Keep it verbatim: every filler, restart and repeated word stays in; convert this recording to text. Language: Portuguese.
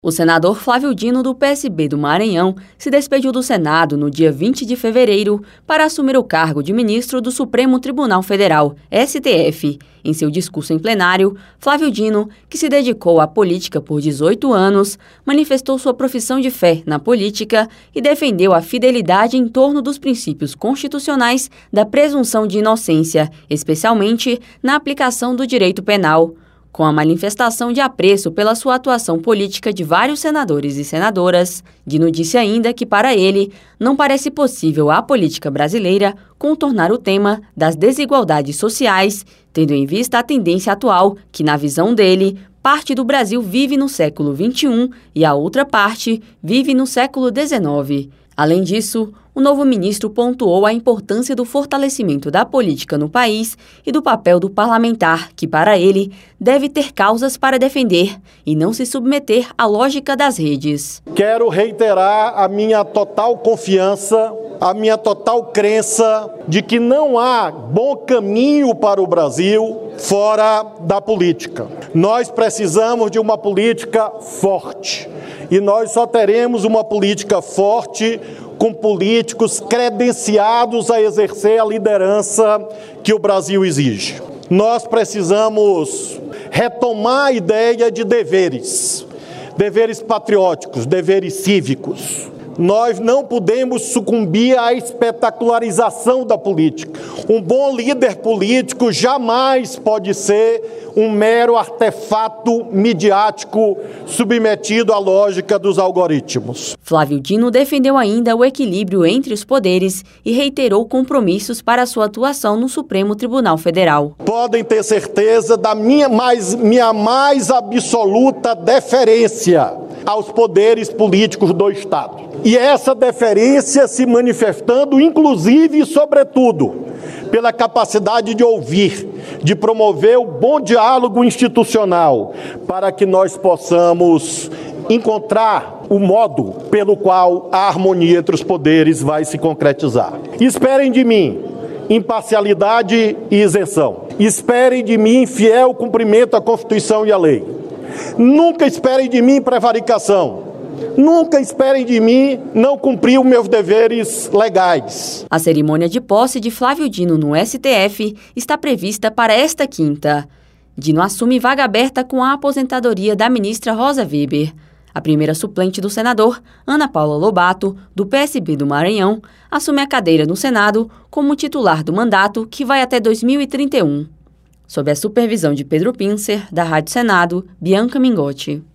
O senador Flávio Dino, do P S B do Maranhão, se despediu do Senado no dia vinte de fevereiro para assumir o cargo de ministro do Supremo Tribunal Federal, S T F. Em seu discurso em plenário, Flávio Dino, que se dedicou à política por dezoito anos, manifestou sua profissão de fé na política e defendeu a fidelidade em torno dos princípios constitucionais da presunção de inocência, especialmente na aplicação do direito penal. Com a manifestação de apreço pela sua atuação política de vários senadores e senadoras, Dino disse ainda que, para ele, não parece possível à política brasileira contornar o tema das desigualdades sociais, tendo em vista a tendência atual que, na visão dele, parte do Brasil vive no século vinte e um e a outra parte vive no século dezenove. Além disso, o novo ministro pontuou a importância do fortalecimento da política no país e do papel do parlamentar, que, para ele, deve ter causas para defender e não se submeter à lógica das redes. Quero reiterar a minha total confiança, a minha total crença de que não há bom caminho para o Brasil fora da política. Nós precisamos de uma política forte e nós só teremos uma política forte com políticos credenciados a exercer a liderança que o Brasil exige. Nós precisamos retomar a ideia de deveres, deveres patrióticos, deveres cívicos. Nós não podemos sucumbir à espetacularização da política. Um bom líder político jamais pode ser um mero artefato midiático submetido à lógica dos algoritmos. Flávio Dino defendeu ainda o equilíbrio entre os poderes e reiterou compromissos para sua atuação no Supremo Tribunal Federal. Podem ter certeza da minha mais, minha mais absoluta deferência aos poderes políticos do Estado. E essa deferência se manifestando, inclusive e sobretudo, pela capacidade de ouvir, de promover o bom diálogo institucional, para que nós possamos encontrar o modo pelo qual a harmonia entre os poderes vai se concretizar. Esperem de mim imparcialidade e isenção. Esperem de mim fiel cumprimento à Constituição e à lei. Nunca esperem de mim prevaricação. Nunca esperem de mim não cumprir os meus deveres legais. A cerimônia de posse de Flávio Dino no S T F está prevista para esta quinta. Dino assume vaga aberta com a aposentadoria da ministra Rosa Weber. A primeira suplente do senador, Ana Paula Lobato, do P S B do Maranhão, assume a cadeira no Senado como titular do mandato, que vai até dois mil e trinta e um. Sob a supervisão de Pedro Pincer, da Rádio Senado, Bianca Mingotti.